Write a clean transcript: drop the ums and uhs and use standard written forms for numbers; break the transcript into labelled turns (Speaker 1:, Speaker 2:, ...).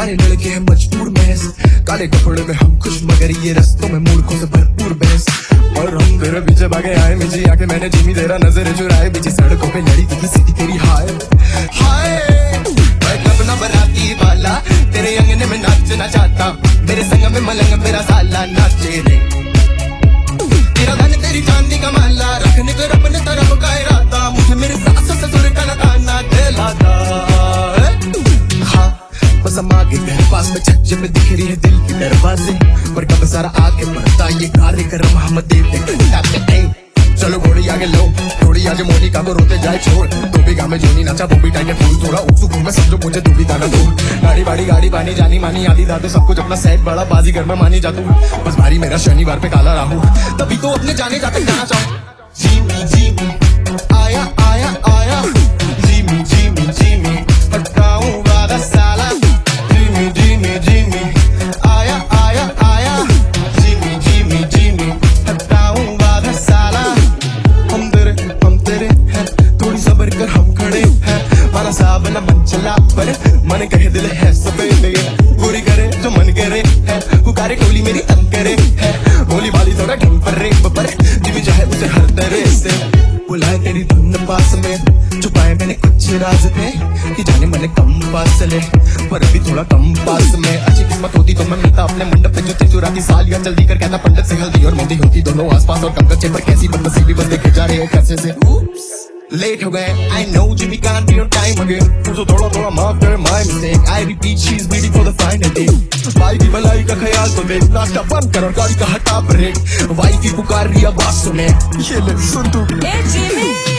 Speaker 1: सारे लड़के हैं मजबूर महज, काले कपड़े में हम खुश मगर ये रस्तों में मूर्खों से भरपूर बहस। और हम तेरे पीछे भागे आए मिजी आके मैंने जिमी तेरा नजर चुराए, बीची सड़कों पे लड़ी थी सीधी तेरी हाय हाय। मैं क्लब ना बराती वाला तेरे अंगने में नाचना चाहता, मेरे संग में मलंग मेरा साला नाचे रे। तेरा धन तेरी चांदी का माला रखने को अपने तरफ का इरादा, मुझे मेरे सास ससुर का नकाना दिलाता। हाँ बस हम आगे तेरे पास में छज्जे पे दिख रही है दिल के दरवाजे, पर कब सारा आगे बढ़ता ये कार्यक्रम हम देते। चलो घोड़ी आगे लो थोड़ी आज मोनिका को रोते जाए छोड़, तो भी गाँव में जोनी नाचा वो भी टाइम फूल थोड़ा उत्सुक हूँ मैं समझो मुझे तू भी गाना दो। गाड़ी बाड़ी गाड़ी बानी जानी मानी आदि दादो सब कुछ अपना सेट बड़ा बाजी घर में मानी जातू, बस भारी मेरा शनिवार पे काला राहु, तभी तो अपने जाने जाते गाना चाहूँ। जीमी आया आया आया जीमी जीमी जीमी हटाऊं वादा साला, जीमी जीमी जीमी आया आया आया जीमी जीमी जीमी हटाऊं वादा साला। हम तेरे हैं थोड़ी सबर कर हम खड़े हैं, माना साहब ना मन चला पर मन कहे दिल है सफेद, पूरी करे जो मन करे है, पुकारे टोली मेरी तंग करे है, बोली बाली थोड़ा ढंग पर रे पर जिमी चाहे उसे हर तरह से बुलाए तेरी धुन पास में, छुपाए मैंने कुछ राज थे कि जाने मैंने कम पास चले पर अभी थोड़ा कम पास में। अच्छी किस्मत होती तो मैं मिलता अपने मंडप पे जो थे चुराती साल या जल्दी कर कहता पंडित से हल्दी और मेहंदी होती दोनों आसपास और कम कच्चे, पर कैसी बदनसीबी बस देखे जा रहे हैं कैसे से लेट हो गए। I know Jimmy can't be on time again, तो थोड़ा थोड़ा माफ करे my mistake, I repeat she's waiting for the final day। भाई की भलाई का ख्याल तो देख, नाश्ता बंद कर और गाड़ी का हटा ब्रेक, वाई की पुकार रही आवाज सुने, ये ले सुन तू।